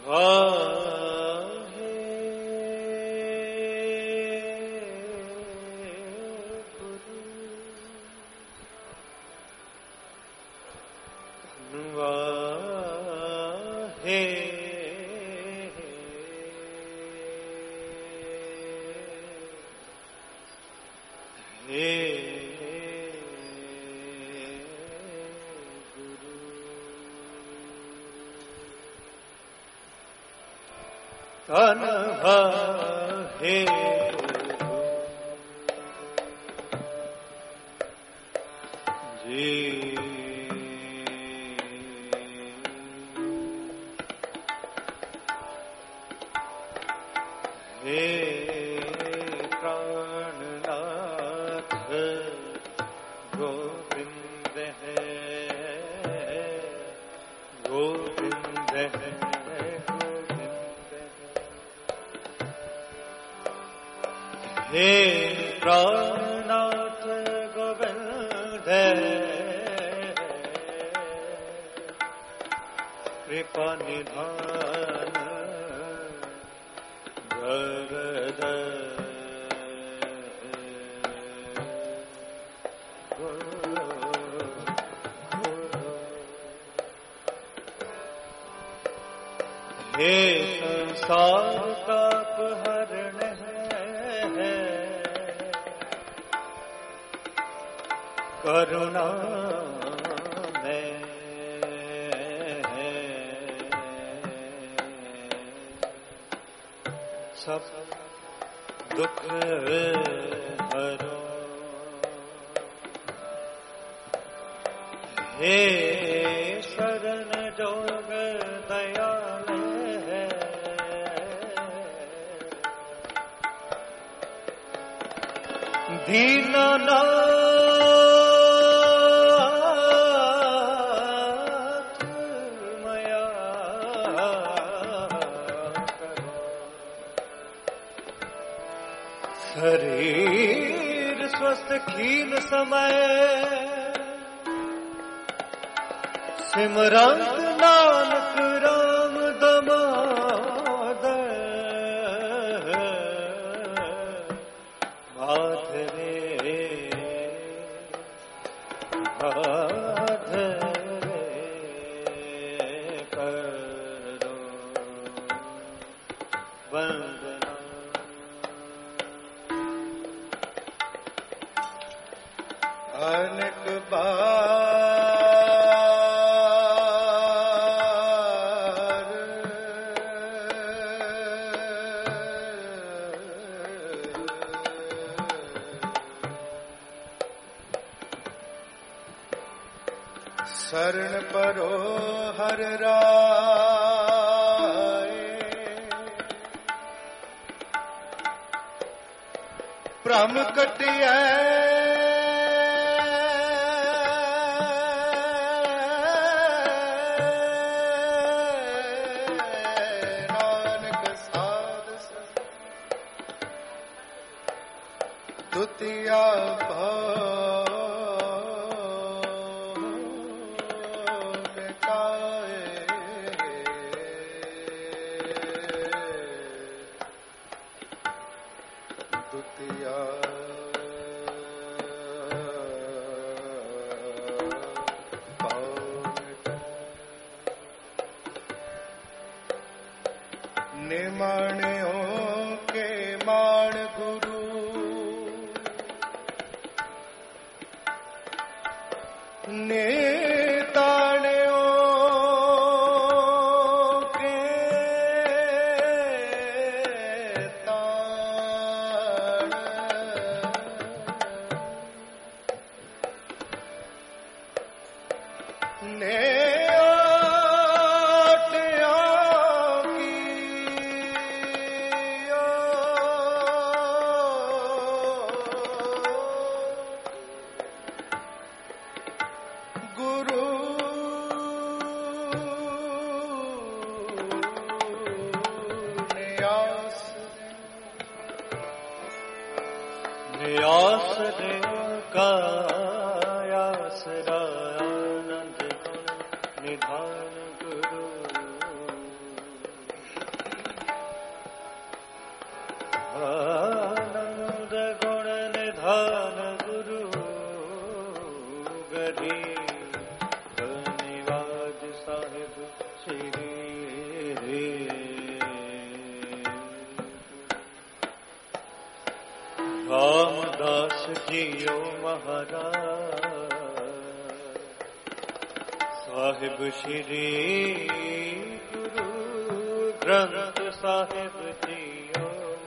शरीर स्वस्थ खील समय सिमरंत नानक राम दमादर माधरे माधरे करो वंदना। अनेक बार शरण परो हर राय प्रम कटिया ਰਾਮਦਾਸ ਜੀਓ ਮਹਾਰਾਜ ਸਾਹਿਬ ਸ਼੍ਰੀ ਗੁਰੂ ਗ੍ਰੰਥ ਸਾਹਿਬ ਜੀਓ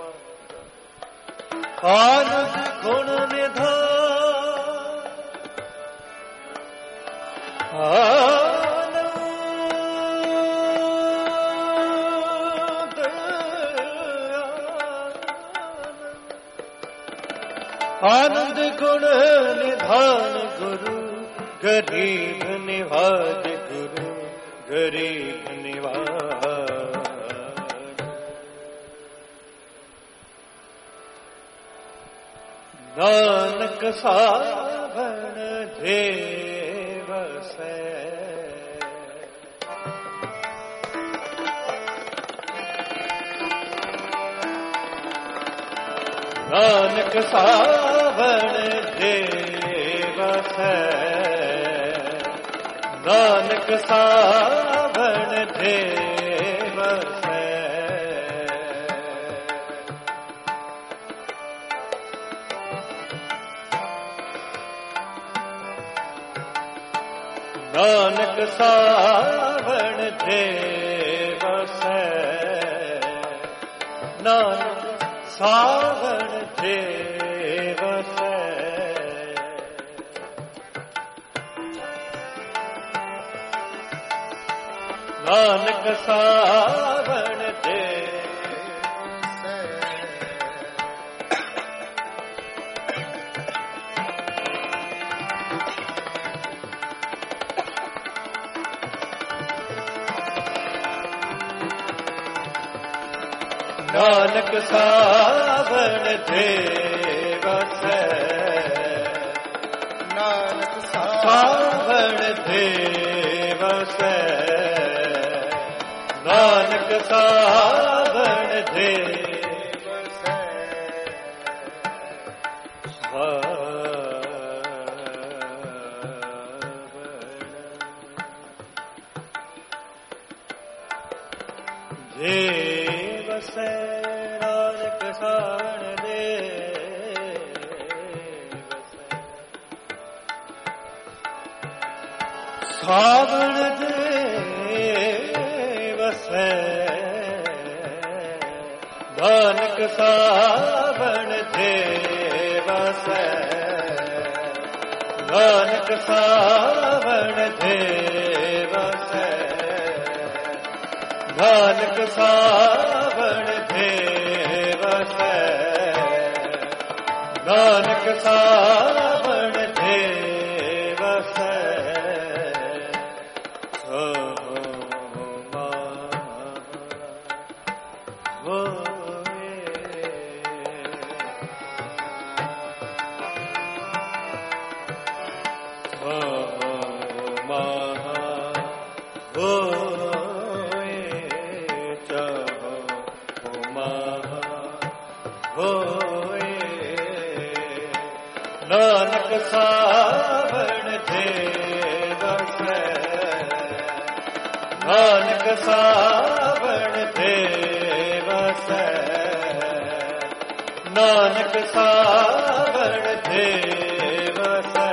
ਮਹਾਰਾਜ ਆਨੰਦ ਗੁਣ ਨਿਧਾਨ ਆਨੰਦ ਗੁਣ ਨਿਧਾਨ ਗੁਰੂ ਗਰੀਬ ਨਿਵਾਜ ਗੁਰੂ ਗਰੀਬ ਨਿਵਾਜ ਨਾਨਕ ਸਾਵਣ ਦੇ ਵਸੈ ਨਾਨਕ ਸਾਵਣ ਦੇ ਵਸੈ ਨਾਨਕ ਸਾਵਣ ਦੇ ਵਸੈ ਨਾਨਕ ਸਾਵਣ ਦੇ ਵਸੈ ਨਾਨਕ ਸਾਵਣ ਦੇ ਵਸੈ ਨਾਨਕ ਸਾਵਣ ਦੇ ਨਾਨਕ ਸਾਵਣ ਦੇ ਵਸੈ ਨਾਨਕ ਸਾਵਣ ਦੇ ਵਸੈ ਨਾਨਕ ਸਾਵਣ ਦੇ ਵਸੈ ਜੇ ਵਸੈ ਨਾਨਕ ਸਾਵਣ ਦੇ ਵਸੈ ਸਾਵਣ ਦੇ ਵਸੈ ਨਾਨਕ ਸਾਵਣ ਦੇ ਵਸੈ ਨਾਨਕ ਸਾਵਣ ਦੇ ਵਸੈ ਨਾਨਕ ਸਾਵਣ ਦੇ ਵਸੈ ਨਾਨਕ ਸਾਵਣ ਦੇ ਵਸੈ ਨਾਨਕ ਸਾਵਣ ਦੇ ਵਸੈ ਨਾਨਕ ਸਾਵਣ ਦੇ ਵਸੈ ਨਾਨਕ ਸਾਵਣ ਦੇ ਵਸੈ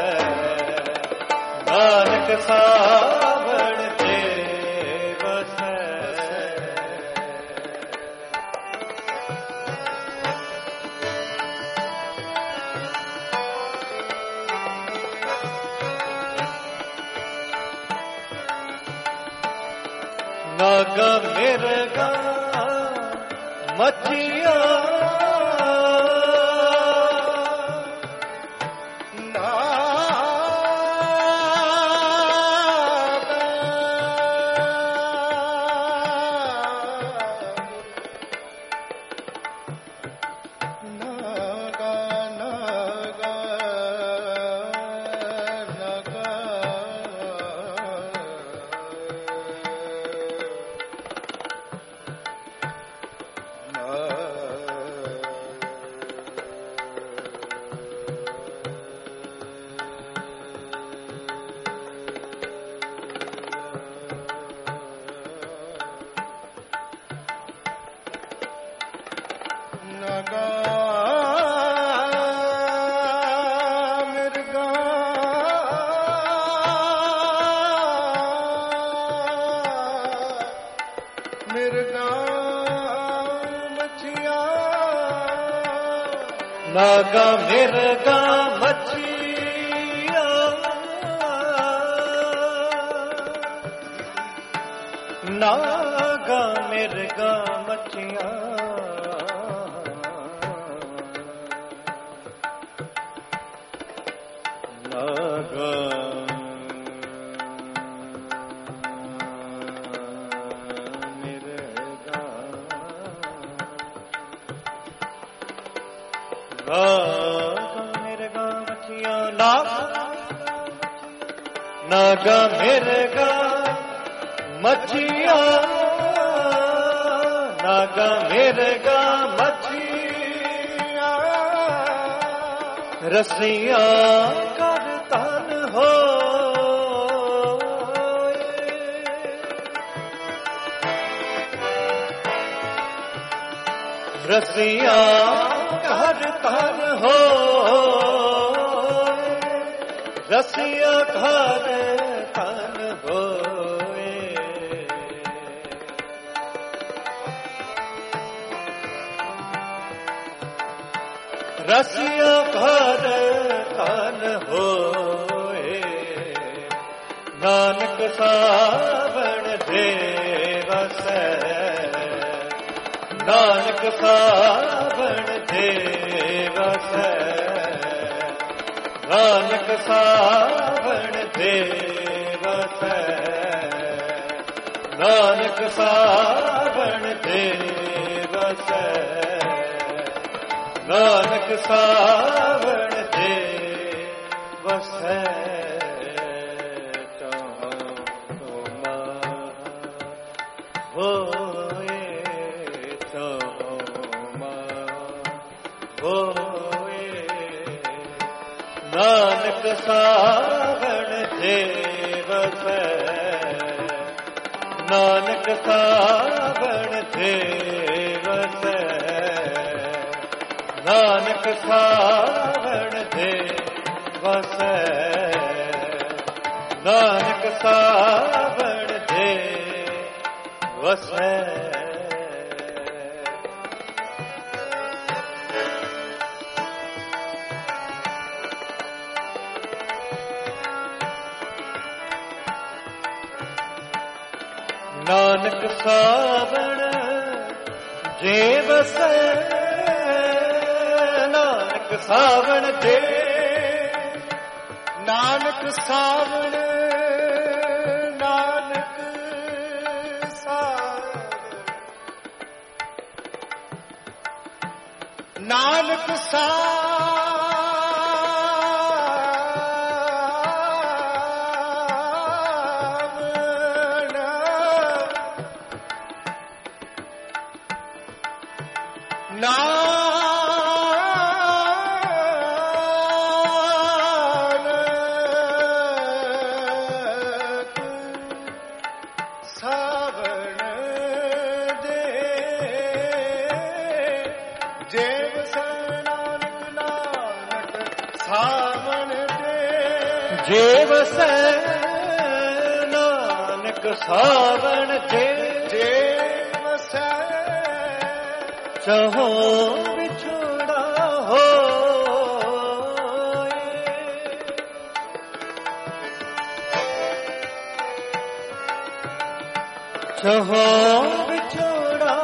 ਨਾਨਕ ਸਾਵਣ ਦੇ ਵਸੈ ਨਾਗਾ ਮਿਰਗਾ ਮੱਛੀਆਂ ਮਿਰਗਾ ਮੱਛੀਆਂ ਨਾਗਾ ਮਿਰਗਾ ਮੱਛੀਆਂ ਨਾਗਾ ਮਿਰਗਾ ਮੱਛੀਆਂ ਨਾਗਾ ਮਿਰਗਾ ਮੱਛੀਆਂ ਨਾਗਾ ਮਿਰਗਾ ਮੱਛੀਆਂ ਨਾਗਾ ਮਿਰਗਾ ਮੱਛੀਆਂ ਰਸੀਆਂ ਕਰ ਤਨ ਹੋਏ ਰਸੀਆਂ ਕਰ ਤਨ ਹੋਏ ਰਸੀਆਂ ਕਰ ਤਨ ਹੋਏ ਰਸੀਆਂ ਕਰ ਤਨ ਹੋਏ ਨਾਨਕ ਸਾਵਣ ਦੇ ਵਸੈ ਨਾਨਕ ਸਾਵਣ ਦੇ ਵਸੈ ਨਾਨਕ ਸਾਵਣ ਦੇ ਵਸੈ ਨਾਨਕ ਸਾਵਣ ਦੇ ਵਸੈ ਨਾਨਕ ਸਾਵਣ ਦੇ ਵਸੈ ਚਾਹੁ ਤੁਮਾ ਹੋਏ ਚਾਹੁ ਮਾ ਹੋਏ ਨਾਨਕ ਸਾਵਣ ਦੇ ਵਸੈ ਨਾਨਕ ਸਾਵਣ ਦੇ ਵਸੈ ਨਾਨਕ ਸਾਵਣ ਦੇ ਵਸੈ ਨਾਨਕ ਸਾਵਣ ਦੇ ਵਸੈ ਨਾਨਕ ਸਾਵਣ ਜੇ ਵਸੈ ਨਾਨਕ ਸਾਵਣ ਦੇ ਨਾਨਕ ਸਾਵਣ ਨਾਨਕ ਸਾਵਣ ਨਾਨਕ ਜੇ ਵਸੈ ਨਾਨਕ ਸਾਵਣ ਦੇ ਜੇ ਵਸੈ ਚਾਹੋ ਵਿਛੋੜਾ ਹੋਏ ਚਾਹੋ ਵਿਛੋੜਾ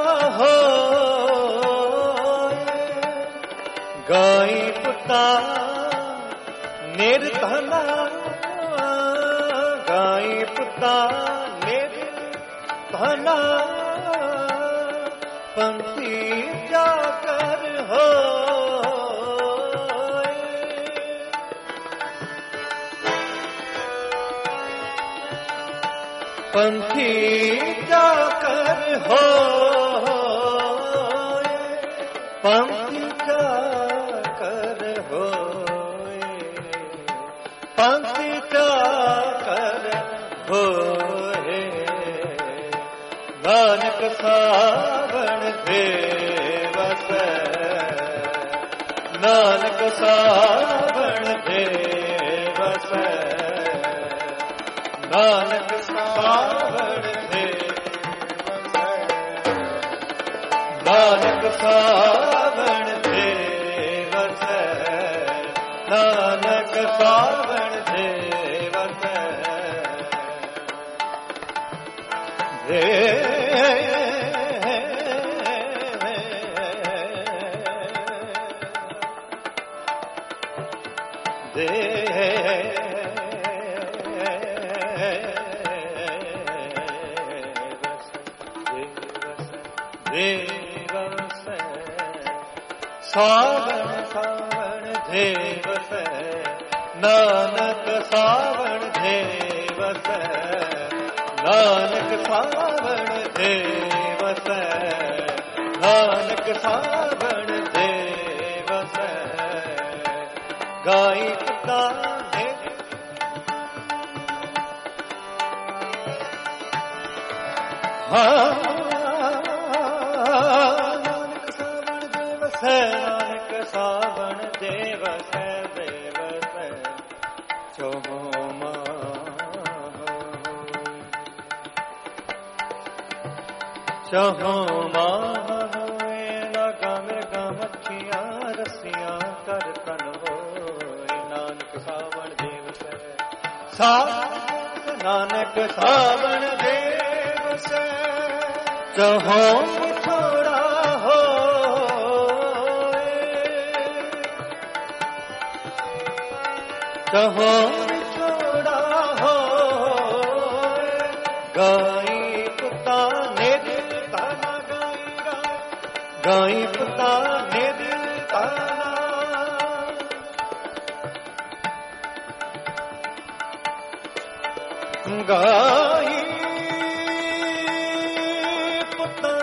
ਹੋਏ ਗਾਈ ਪੁੱਤਾ ਨਿਰਧਨਾ ਗਾਈ ਪੁੱਤਾ ਨਿਰਧਨਾ ਪੰਥੀ ਜਾ ਕਰ ਹੋਏ ਪੰਥੀ ਜਾ ਕਰ ਹੋਏ ਪੰਥੀ ਜਾ ਕਰ ਹੋਏ ਪੰਥੀ ਜਾ ਕਰ ਹੋਏ ਨਾਨਕ ਸਾਵਣ ਦੇ ਵਸੈ ਨਾਨਕ ਸਾਵਣ ਦੇ ਵਸੈ ਨਾਨਕ ਸਾਵਣ ਦੇ ਵਸੈ ਨਾਨਕ ਸਾਵਣ ਦੇ ਵਸੈ, ਨਾਨਕ ਸਾਵਣ ਦੇ ਵਸੈ। ਦੇ ਸਾਵਣ ਸਾਵਣ ਦੇ ਵਸੈ, ਨਾਨਕ ਸਾਵਣ ਦੇ ਵਸੈ, ਨਾਨਕ ਸਾਵਣ ਦੇ ਵਸੈ, ਨਾਨਕ ਸਾਵਣ ਦੇ ਵਸੈ। ਗਾਈ ਪਿਤਾ ਨੇ ਨਾਨਕ ਸਾਵਣ ਦੇ ਵਸੈ, ਦੇ ਵਸੈ ਚਹੁ ਮਾਹ ਹੋਏ। ਲਾਗਾ ਮਿਰਗਾ ਮੱਛੀਆਂ ਰੱਸੀਆਂ ਕਰ ਤਨ ਹੋਏ। ਨਾਨਕ ਸਾਵਣ ਦੇ ਵਸੈ, ਨਾਨਕ ਸਾਵਣ ਦੇ ਵਸੈ। ਚਹੁ ਛੋੜਾ ਕਹੋ ਛੋੜਾ ਹੋਏ। ਗਾਈ ਪੁੱਤਾ ਨੇ ਦਿੱਤਾ ਨਾ, ਗਾਈ ਪੁੱਤਾ ਨੇ ਦਿੱਤਾ ਨਾ। ਗਾਈ ਪੁੱਤਾ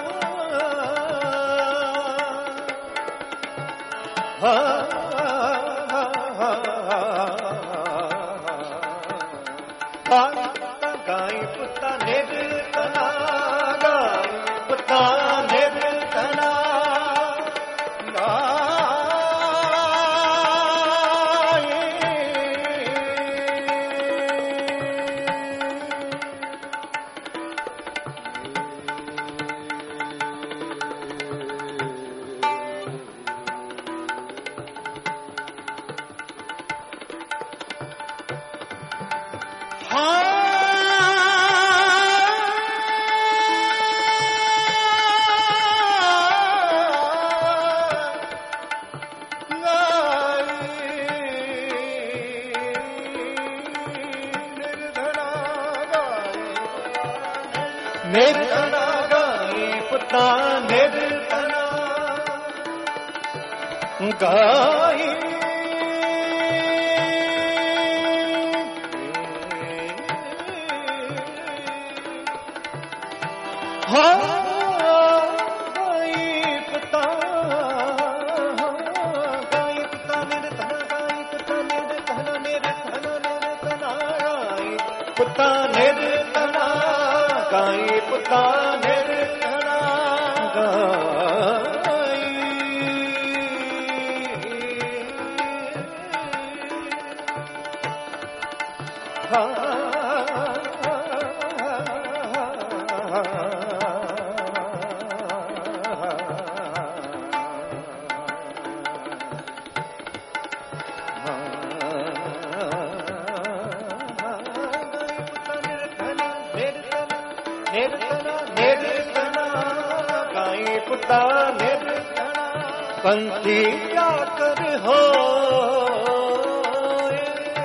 ਗਾਈ ਪੁੱਤਾ ਨਿਰਤਨਾ, ਗਾਈ ਪੁੱਤਾ ਨਿਰਤਨਾ। ਨਿਰਤਨਾ ਗਾਈ ਪੁੱਤਾ ਨਿਰਤਨਾ, ਗਾਈ ਗਾਈ ਪੁੱਤਾ, ਗਾਈ ਪੁੱਤਾ ਨਿਰਤਨਾ, ਗਾਈ ਪੁੱਤਾ ਨਿਰਤਨਾ, ਨਿਰਤਨਾ ਨਿਰਤਨਾ ਗਾਈ ਪੁੱਤਾ ਨਿਰਤਨਾ। ਗਾਈ ਪੁੱਤਾ ਨਿਰਤਨਾ, ਗਾਈ ਨਿਰਤਨਾ ਨਿਰਤਨਾ, ਗਾਈ ਪੁੱਤਾ ਨਿਰਤਨਾ। ਪੰਥੀ ਚਾਕਰ ਹੋਏ,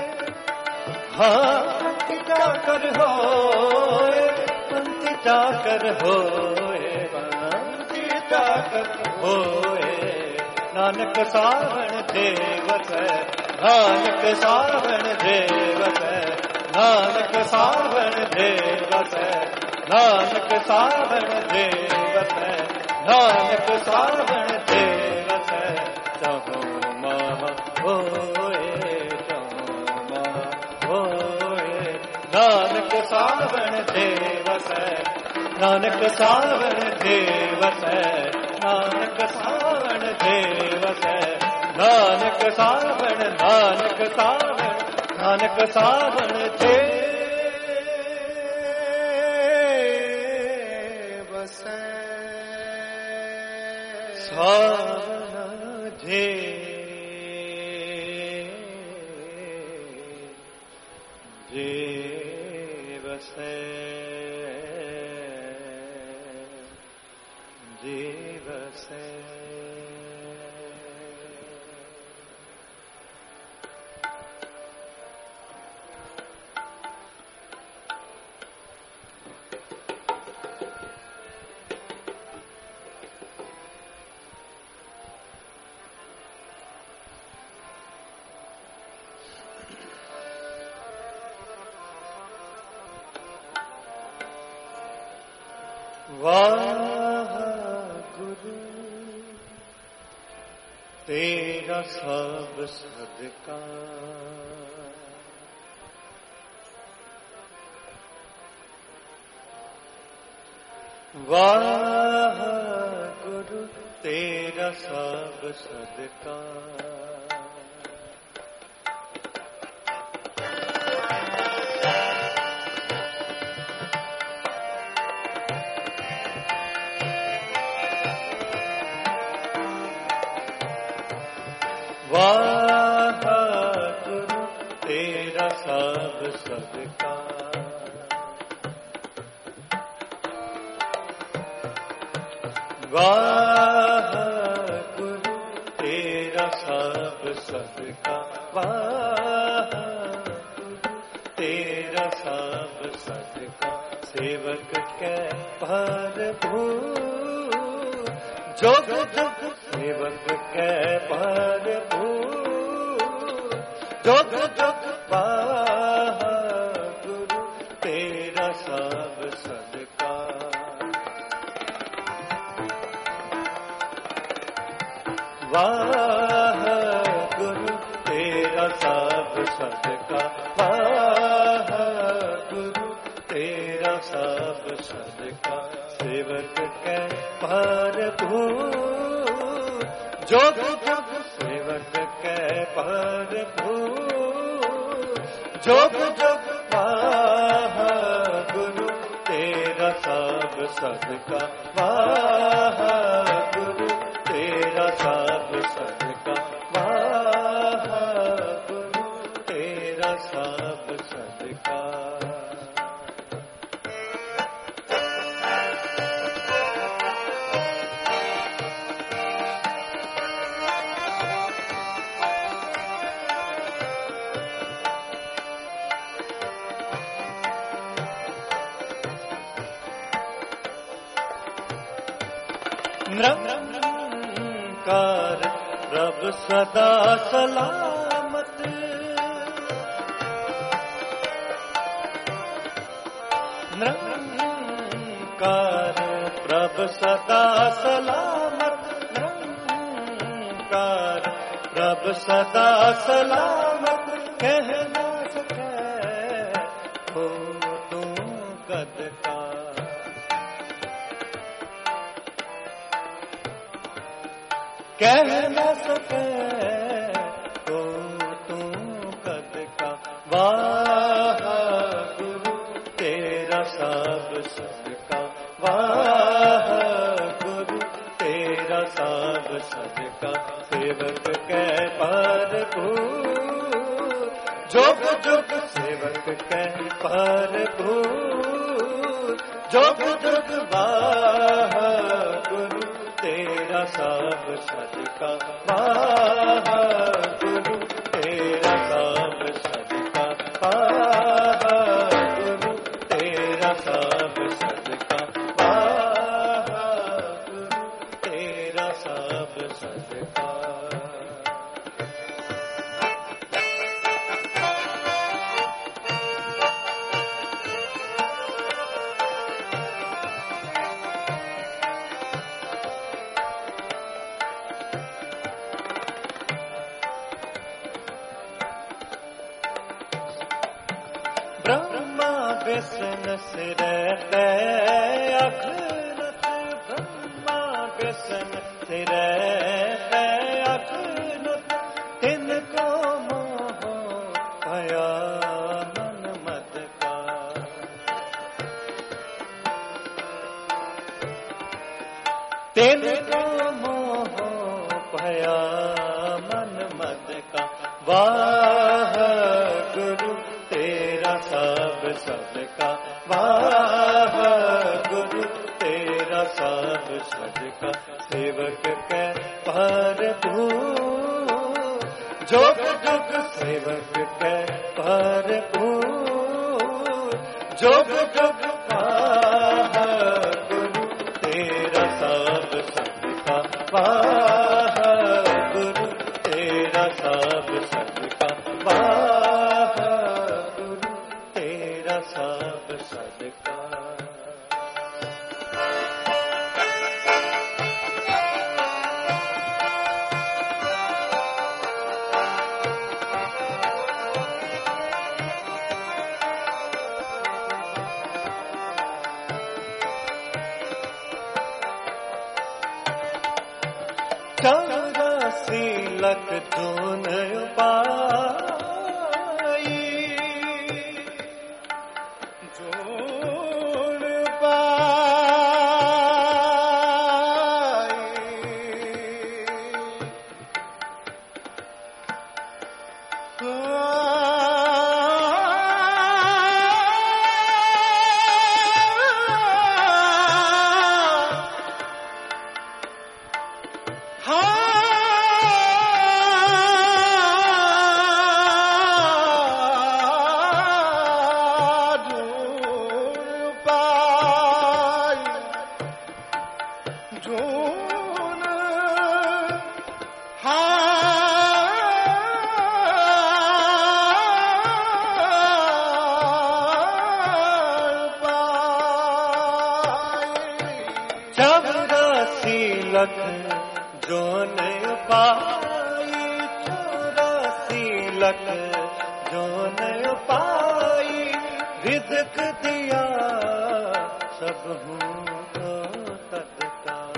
ਪੰਥੀ ਚਾਕਰ ਹੋਏ, ਪੰਥੀ ਚਾਕਰ ਹੋਏ, ਪੰਥੀ ਚਾਕਰ ਹੋਏ। ਨਾਨਕ ਸਾਵਣ ਦੇ ਵਸੈ, ਨਾਨਕ ਸਾਵਣ ਦੇ ਵਸੈ, ਨਾਨਕ ਸਾਵਣ ਦੇ ਵਸੈ, ਨਾਨਕ ਸਾਵਣ ਦੇ ਵਸੈ, ਨਾਨਕ ਸਾਵਣ ਦੇ ਵਸੈ। ਚਹੁ ਮਾਹ ਹੋਏ, ਚਹੁ ਮਾਹ ਹੋਏ। ਨਾਨਕ ਸਾਵਣ ਦੇ ਵਸੈ, ਨਾਨਕ ਸਾਵਣ ਦੇ ਵਸੈ, ਨਾਨਕ ਸਾਵਣ ਦੇ ਵਸੈ। ਨਾਨਕ ਸਾਵਣ, ਨਾਨਕ ਸਾਵਣ, ਨਾਨਕ ਸਾਵਣ ਦੇ ਵਸੈ। सावन झे जीवसे जीवसे वाह गुरु तेरा सब सदका वाह गुरु तेरा सब सदका वाह गुरु तेरा सब सदका वाह गुरु तेरा सब सदका वाह गुरु तेरा सब सदका सेवक के भरपूर जोग जोग सेवक के भरपूर जोग जोग वाह गुरु तेरा सब सदका वाह गुरु तेरा सब सदका वाह गुरु तेरा सब सदका सेवक के भरपूर जोग जोग सेवक के भरपूर जोग जोग वाह गुरु तेरा सब सदका वाह गुरु तेरा सब सदका वाह गुरु तेरा सब सदका निरंकार रब सदा सलामत निरंकार प्रभ सदा सलामत निरंकार प्रभ सदा सलामत कह ना सके हो तू कद का कह न सके तो तू कद का वाह गुरु तेरा सब सदका वाह गुरु तेरा सब सदका सेवक के भरपूर जोग जोग सेवक के भरपूर जोग जोग वाह गुरु तेरा सब सदका वाह गुरु तेरा सब सदका वाह गुरु तेरा सब सदका वाह गुरु तेरा सब सदका ब्रह्मा व्यसन से रहते अखनत ब्रह्मा व्यसन से रहते अखनत तिनको मोह भया मन मत का तिनको मोह वाह गुरु तेरा सब सबका, वाह गुरु तेरा सब सबका, सेवक कै भरपूर, जुग जुग सेवक कै भरपूर, जुग जुग वाह गुरु तेरा सब सबका, वाह गुरु तेरा सब सबका, वाह गुरु तेरा सब सबका। चौरासी लख जोन पाई, जोन पाई, चौरासी लख जोन पाई, चौरासी लख जोन पाई, रिज़्क़ दिया सब हूँ तो तत्काल,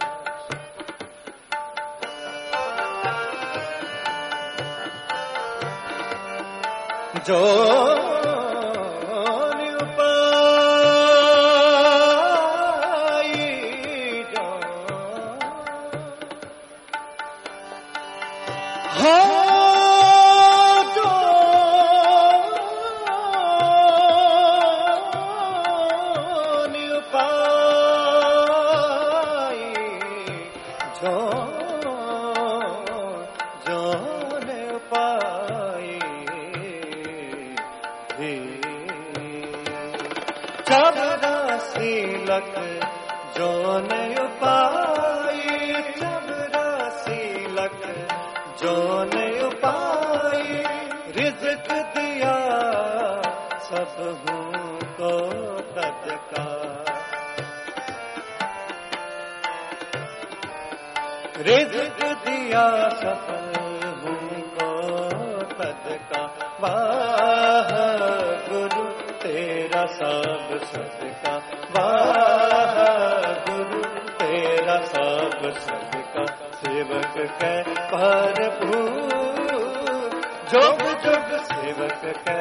जो चौरासी लख जोन पाई, चौरासी लख जोन पाई, रिज़्क़ दिया सब हूँ को तत्काल, रिज़्क़ दिया सब हूँ को तत्काल, वाह गुरु तेरा सब सबका, वाह गुरु तेरा सब सबका, सेवक कै भरपूर, जुग जुग सेवक कै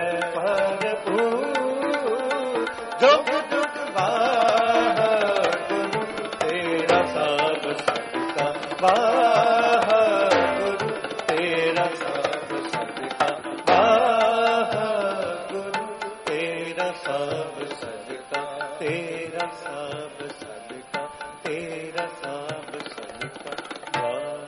भरपूर, जुग जुग वाह गुरु तेरा सब सबका, वाह गुरु तेरा सब सबका, वाह गुरु तेरा सब सबका, तेरा सब सबका, तेरा सब सबका, वाह।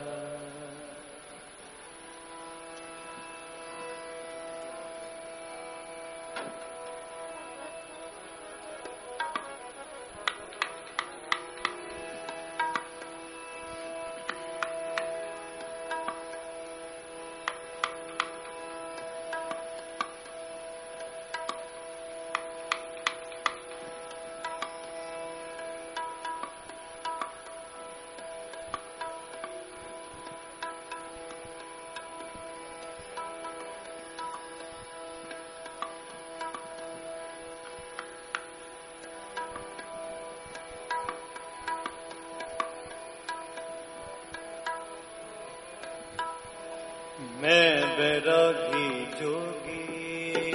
मैं बैरागी जोगी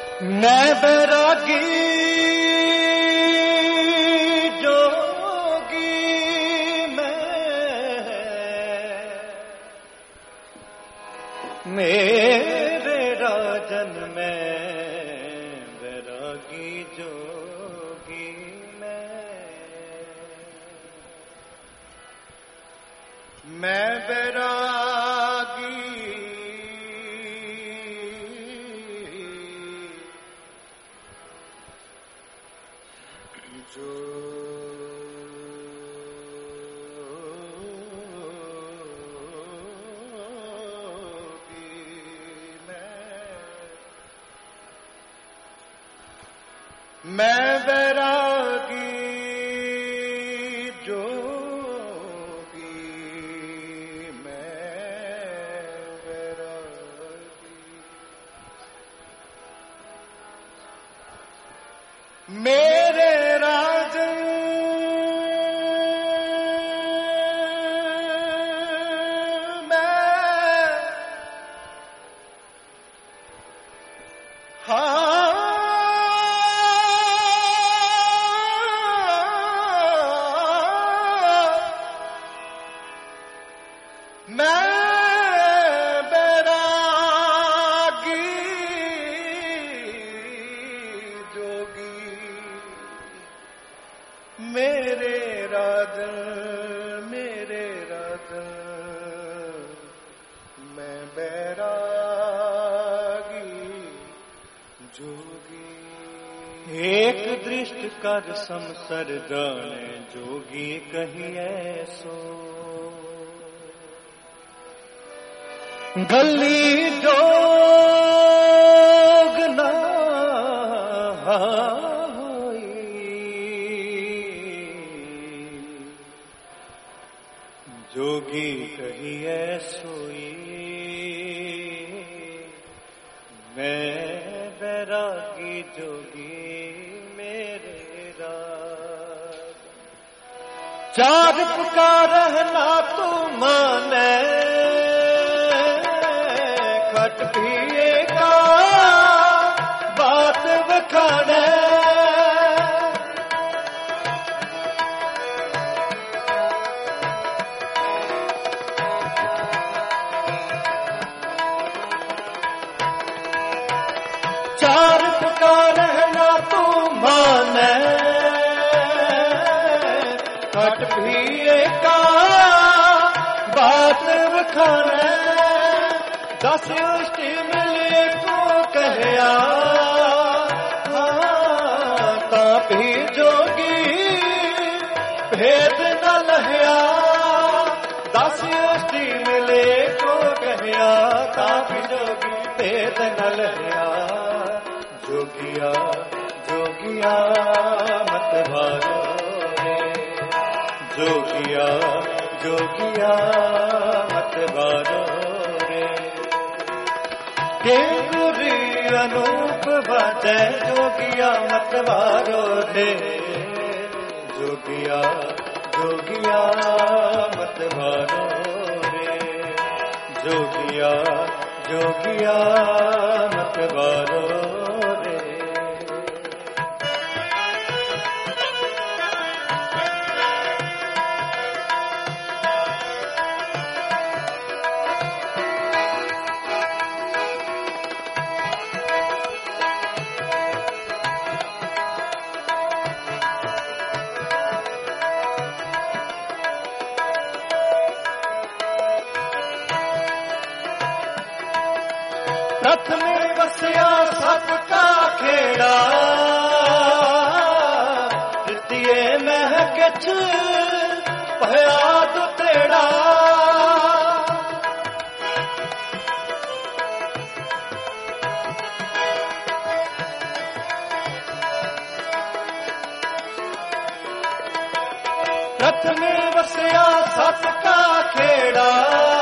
मैं बैरागी जोगी मैं बैरागी जोगी मैं बैरागी मैं बैरागी जोगी मैं बैरागी मेरे राजन मेरे राजन मैं बैरागी जोगी एक दृष्ट कर समसर जाने जोगी कहिए सो गली जोग ना जोगी कहिए सोई मैं बैरागी जोगी मेरे राज चार पुकार ना तू माने खट पिए का बात बखाने चार पुकार ना तू माने खट पिए का बात बखाने दस उष्टि मिले को कहया ता भी जोगी भेद न लहया दस उष्टि मिले को कहया ता भी जोगी भेद न लहया जोगिया जोगिया मत भारो रे जोगिया जोगिया मत भारो रे के गुरी अनूप बाटे जोगिया मत भारो रे जोगिया जोगिया मत भारो रे जोगिया जोगिया मत भारो प्रथम बसिया सबका खेड़ा द्वितीय महक भया तो तेड़ा प्रथम बसिया सबका खेड़ा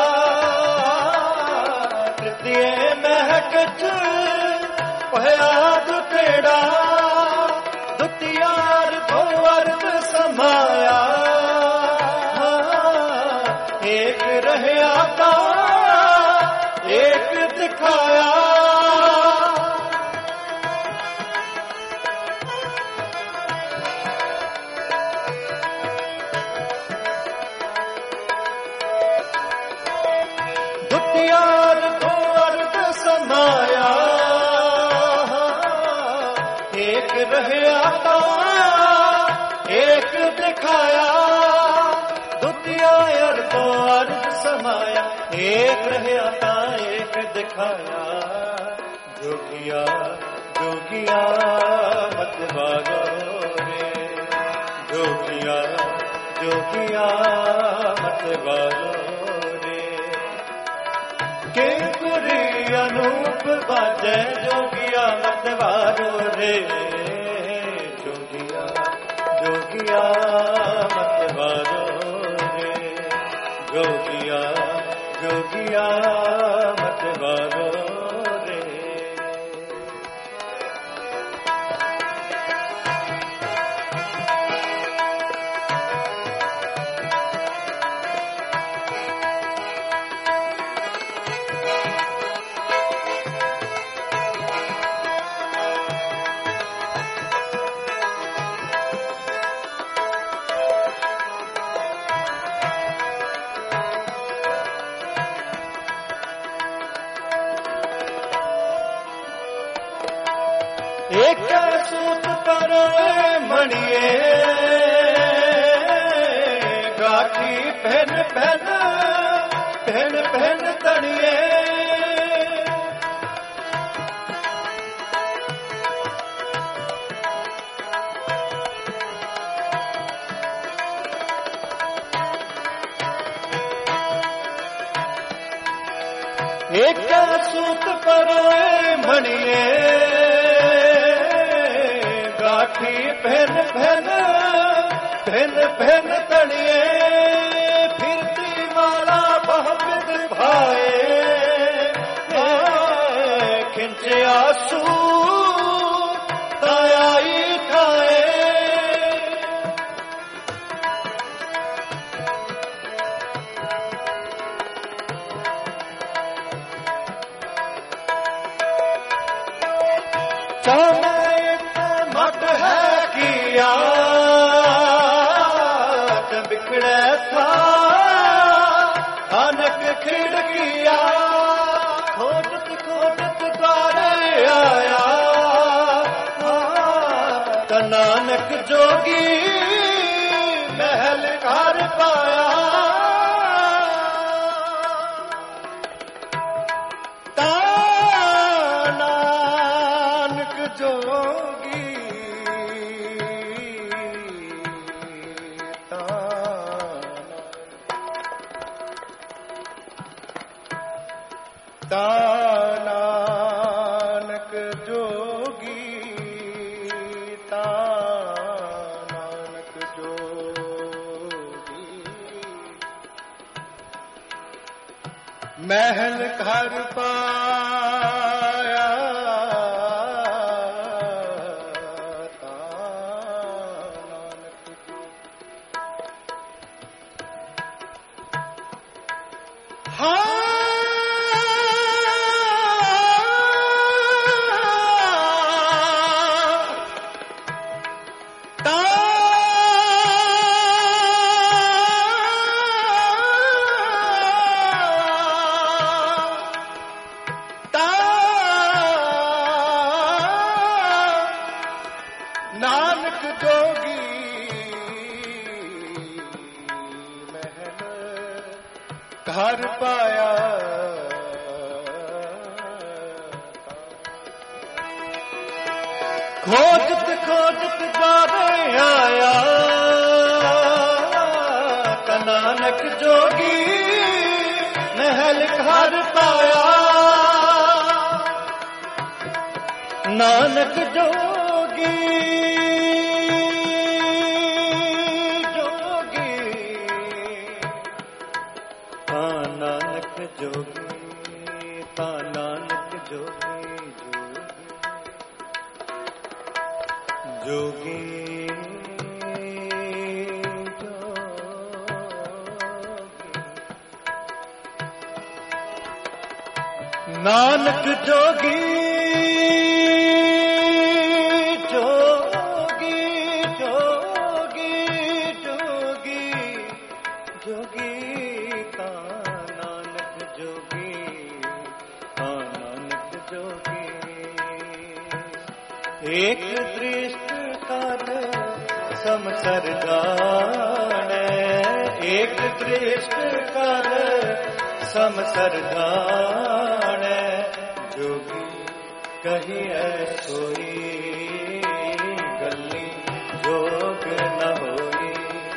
महक भया दुतेड़ा दुतियार दो अर्थ समाया एक रहया का एक दिखाया दुतियार दो अर्थ समाया रहया ता एक दिखाया, दुतिया अर्धो अर्ध समाया। एक रहया ता एक दिखाया, जोगिया जोगिया मत बारो रे, जोगिया जोगिया मत बारो रे। किंकुरी अनूप बाजे, जोगिया मत बारो रे, जोगिया जोगिया मत बारो रे, जोगिया जोगिया मत बारो रे। एक सूत पर मणिए, गाठी पहन पहन पहन पहन तणिए। एक सूत पर मणिए, गाठी पहन पहन पहन पहन तणिए। फिरती माला बहुविध भाए, खिंचे आंसू तायाई खाए। मत है किया बिगड़े था अनक खिड़किया, खोजत खोजत द्वारे आया तो नानक जोगी महल घर पाया। नानक जोगी नानक जोगी, नानक जोगी। महल घर पाया, नानक जोगी महल घर पाया। खोजत खोजत द्वारे आया नानक जोगी महल घर पाया। नानक जोगी जोगी नानक जोगी नानक जोगी जोगी नानक जोगी जोगी जोगी जोगी जोगी का नानक जोगी नानक जोगी एक दृष्ट काल समसर जाने, एक दृष्ट काल समसर जाने, जोगी कहिए सोई गली जोग न होई,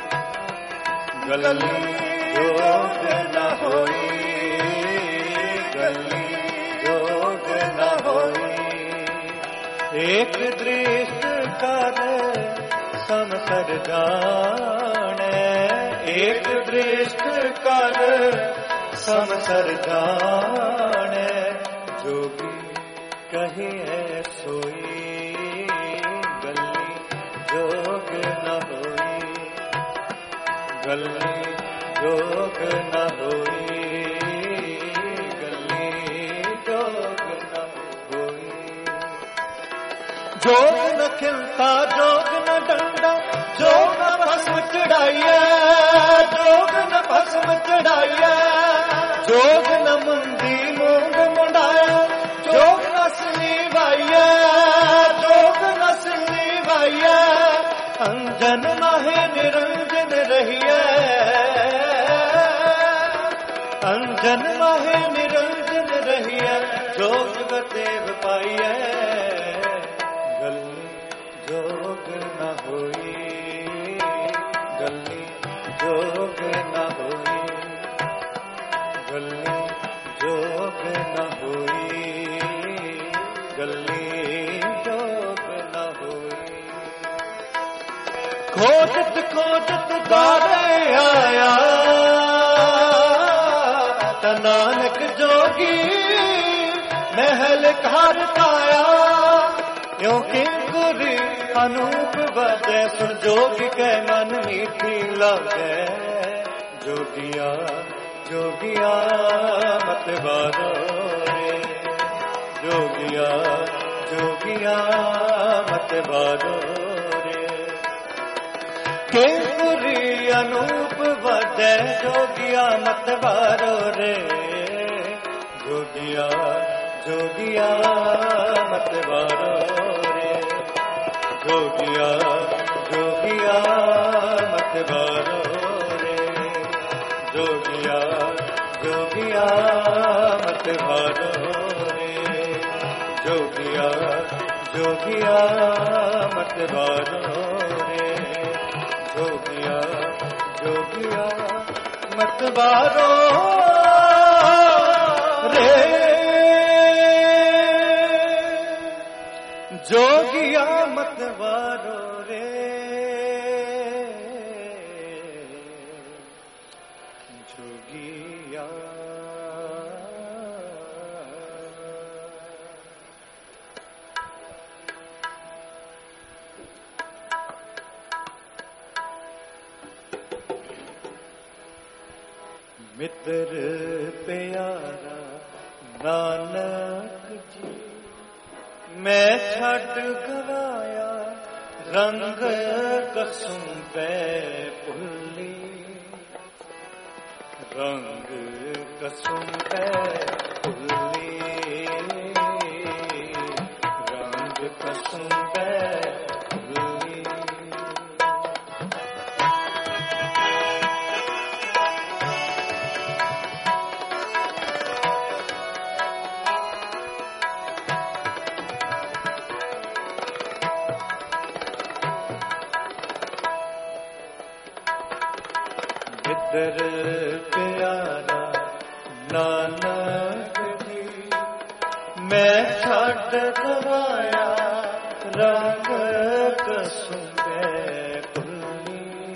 गली जोग न होई, गली जोग न होई। एक दृष्ट काल समसर जाने, एक दृष्ट काल समसर जाने, जोगी कहिए सोई गली जोग न होई, गली जोग न होई, गली जोग न होई। जोग न खिलता जोग न डंडा, जोग न भस्म चढ़ाइए, जोग न भस्म चढ़ाइए, जोग न मुंदी मूंग मुंडाया, जोग न सलीवाइए, जोग न सलीवाइए, अंजन माहे निरंजन रहिए, अंजन माहे निरंजन रहिए, जोग बतेव पाइए, गली जोग न होई, गली जोग न होई, गली जोग न होई, गली जोग न होई। खोजत खोजत द्वारे आया, नानक जोगी महल घर पाया, क्योंकि गुरी अनूप बजे, सुन जोगी के मन मीठी लगे, जोगिया जोगिया मत बारो रे, जोगिया जोगिया मत बारो रे, के गुरी अनूप बजे, जोगिया मत बारो रे, जोगिया जोगिया मत बारो रे, जोगिया जोगिया मत बारो रे, जोगिया जोगिया मत बारो रे, जोगिया जोगिया मत बारो रे, जोगिया जोगिया मत बारो रे, जोगिया मत बारो रे, जोगिया। मित्र प्यारा नानक जी, मैं छट गवाया रंग कसुम पे पुल्ली, रंग कसुम पे पुल्ली, रंग कसुम पे पुल्ली। मित्र प्यारा नानक जी, मैं छट गवाया रंग कसुम पे पुल्ली,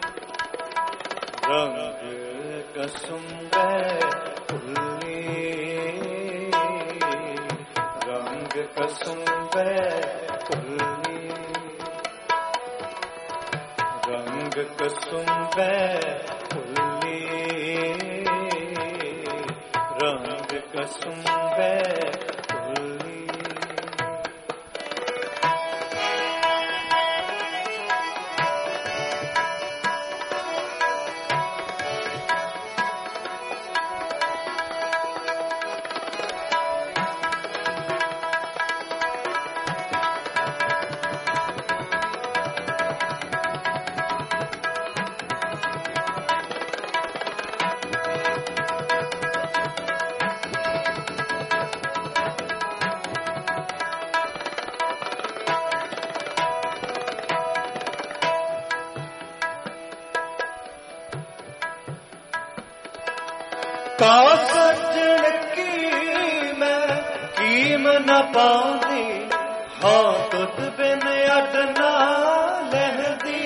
रंग कसुम पे पुल्ली, रंग कसुम पे पुल्ली, रंग कसुम पे पुल्ली, रंग कसुम पे पुल्ली। ਤਾ ਸੱਜਣ ਕੀ ਮੈਂ ਕੀਮ ਨਾ ਪਾਉਂਦੀ, ਹਾਂ ਤੁਧ ਬਿਨ ਅੱਡ ਨਾ ਲਹਿੰਦੀ।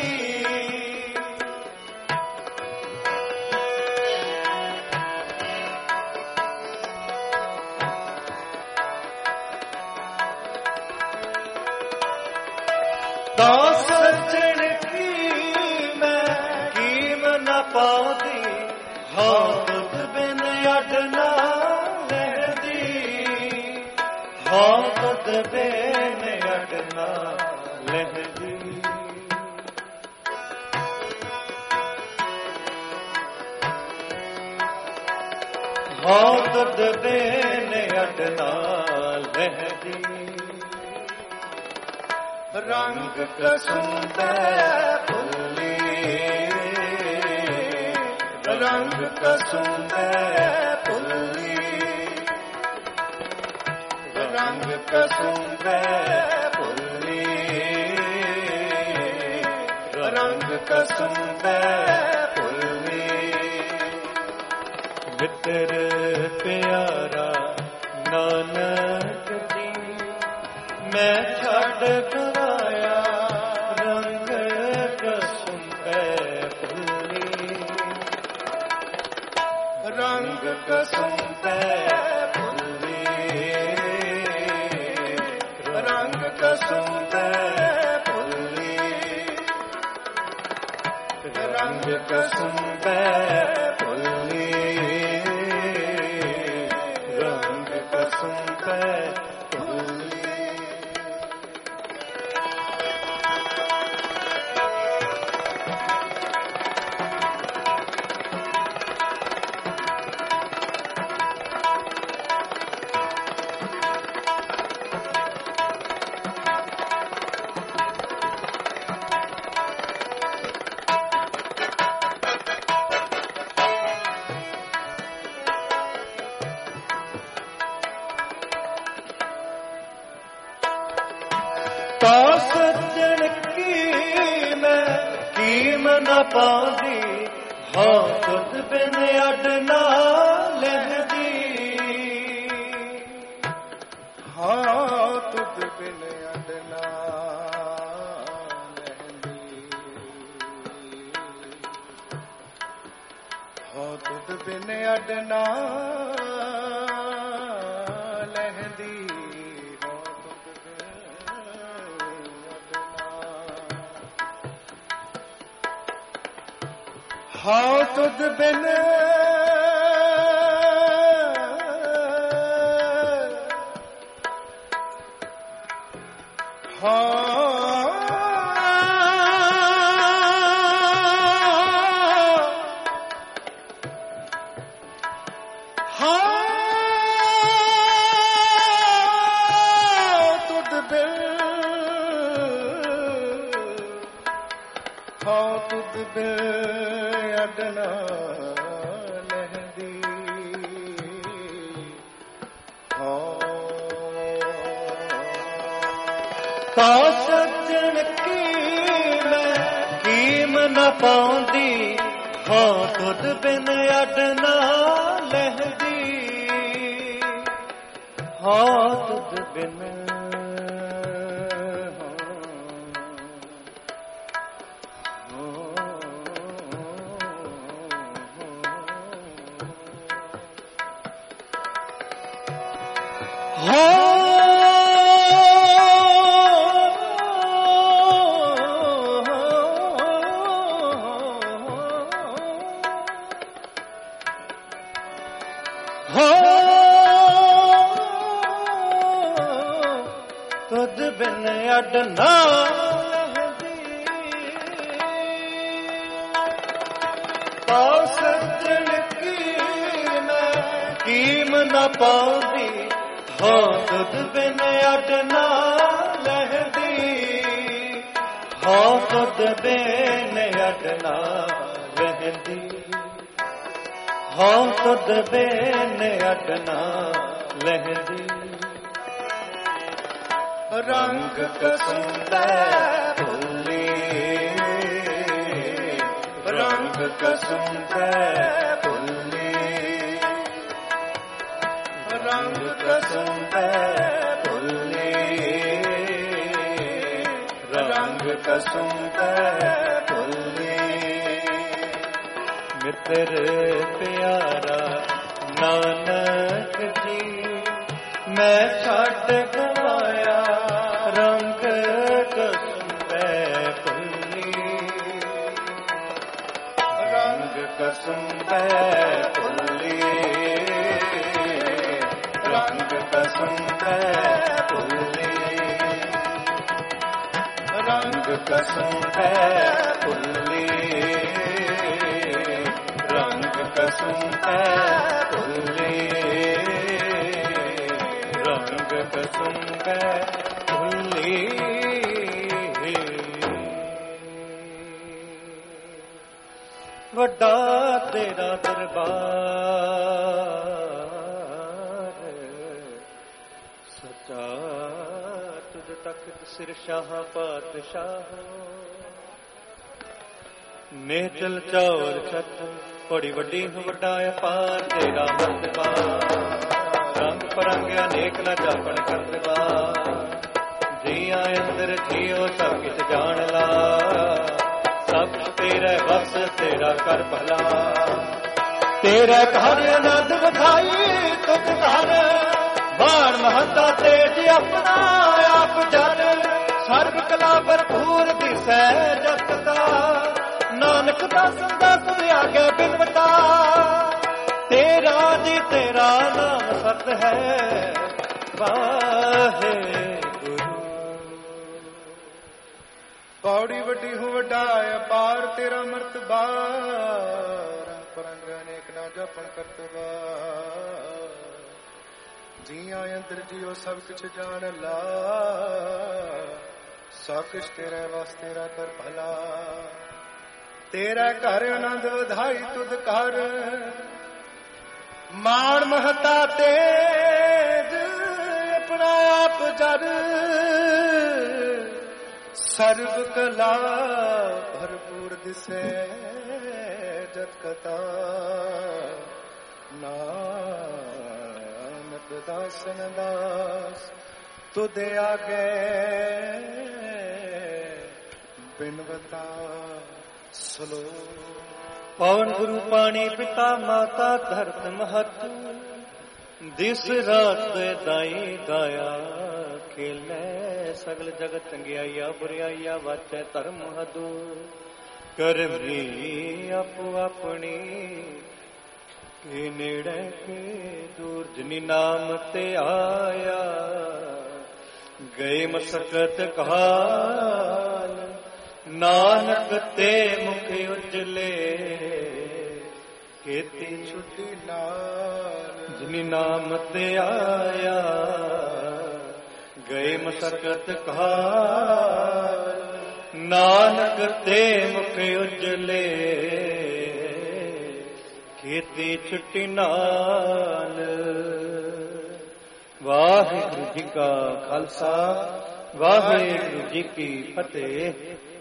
ਤਾ ਸੱਜਣ ਕੀ ਮੈਂ ਕੀਮ ਨਾ ਪਾਉਂਦੀ, ਹਾਂ ਤੁਧ ਬਿਨ ਅੱਡ ਨਾ ਲਹਿੰਦੀ। ਹਾਂ ਤੁਧ ਬਿਨ ਅੱਡ ਨਾ ਲਹਿੰਦੀ। ਹਾਂ ਤੁਧ ਬਿਨ ਅੱਡ ਨਾ ਲਹਿੰਦੀ। ਰੰਗ ਕਸੁੰਬੈ ਫੁੱਲੀ, ਰੰਗ ਕਸੁੰਬੈ ਫੁੱਲੀ, ਰੰਗ ਕਸੁੰਬੈ ਫੁੱਲੀ, ਰੰਗ ਕਸੁੰਬੈ ਫੁੱਲੀ। ਮਿੱਤਰ ਪਿਆਰਾ ਨਾਨਕ ਜੀ, ਮੈਂ ਛੱਡ ਕਰਾਇਆ ਰੰਗ ਕਸੁੰਬੈ ਫੁੱਲੀ, ਰੰਗ ਕਸੁੰਬੈ ਫੁੱਲੀ, ਰੰਗ ਕਸੁੰਬੈ ਫੁੱਲੀ, ਰੰਗ ਕਸੁੰਬੈ ਫੁੱਲੀ, ਰੰਗ ਕਸੁੰਬੈ ਫੁੱਲੀ। ਤਾ ਸੱਜਣ ਕੀ ਮੈਂ ਕੀਮ ਨਾ ਪਾਉਂਦੀ, ਹਾਂ ਤੁਧ ਬਿਨ ਅੱਡ ਨਾ ਲਹਿੰਦੀ। ਹਾਂ ਤੁਧ ਬਿਨ ਅੱਡ ਨਾ ਲਹਿੰਦੀ। ਹਾਂ ਤੁਧ ਬਿਨ ਅੱਡ ਨਾ ਲਹਿੰਦੀ। ਹਾਂ ਤੁਧ ਬਿਨ ਤਾ ਸੱਜਣ ਕੀ ਮੈਂ ਕੀਮ ਨਾ ਪਾਉਂਦੀ, ਹਾਂ ਤੁਧ ਬਿਨ ਅੱਡ ਨਾ ਲਹਿੰਦੀ। ਹਾਂ ਤੁਧ ਬਿਨ ਤੁਧ ਬਿਨ ਅੱਡ ਨਾ ਲਹਿੰਦੀ। ਤਾ ਸੱਜਣ ਕੀ ਮੈਂ ਕੀਮ ਨਾ ਪਾਉਂਦੀ, ਹਾਂ ਤੁਧ ਬਿਨ ਅੱਡ ਨਾ ਲਹਿੰਦੀ। ਹਾਂ ਤੁਧ ਬਿਨ ਅੱਡ ਨਾ ਲਹਿੰਦੀ। ਹਾਂ ਤੁਧ ਬਿਨ ਅੱਡ ਨਾ ਲਹਿੰਦੀ। ਰੰਗ ਕਸੁੰਬੈ ਫੁੱਲੀ, ਰੰਗ ਕਸੁੰਬੈ ਫੁੱਲੀ, रंग कसम है भुल्ले, रंग कसम है भुल्ले। मित्र प्यारा नानक जी मैं छाट गवाया, रंग कसम है भुल्ली, रंग कसम है भुल्ली, रंग कसम है भुल्ली, रंग कसम है भुल्ली, रंग कसम है भुल्ली, रंग कसम है भुल्ली। ਵੱਡਾ ਤੇਰਾ ਦਰਬਾਰ, ਸੱਚਾ ਤੁਧ ਤਖਤ ਸਿਰ ਸ਼ਾਹ ਪਾਤਸ਼ਾਹ। ਨੇਤਲ ਚੌਰ ਛੱਤ ਬੜੀ ਵੱਡੀ ਵੱਡਾ ਅਪਾਰ ਤੇਰਾ ਮਰਤਬਾ, ਰੰਗ ਪਰੰਗ ਅਨੇਕ ਨਾ ਜਾਪਣ ਕਰਤਬਾ। ਜੀਆਂ ਅੰਦਰ ਜੀਓ ਸਭ ਕਿਛ ਜਾਣ ਲਾ, सब तेरे बस तेरा कर भला। तेरे घर आनंद बधाई तुझ घर, बाण महता तेज अपना आप जद। सर्व कला भरपूर दिसै जगता, नानक दा संगा सुनिया बिनवता। तेरा जी तेरा नाम सत है वाहे पौड़ी वड्डी हो वड्डा अपार तेरा मर्तबा, रंग परंग अनेक ना जापन करतबा। जिया अंदर जियो सब कुछ जान ला, सब कुछ तेरा वास तेरा कर भला। तेरा घर आनंद वधाई तुद कर, मान महता तेज अपना आप जर। सर्व कला भरपूर दिसे जत कथा, नानक दासन दास तुदे आगे बिनवता सलो। पवन गुरु पानी पिता माता धरत महत, दिस रात दाई गाया खेलै। सगल जगत चंगियाइया बुरियाइया वाचै धर्म हदू, करमी आपो अपनी के नेड़े के दूर। जिनी नाम ते आया गए मसकत काल, नानक ते मुख उजले खेती छुटी नाल। जिनी नाम ते आया गए मसकत काल, नानक ते मुख उजले खेती छुट्टी नाल। वाहिगुरु जी का खालसा, वाहिगुरु जी की फतेह।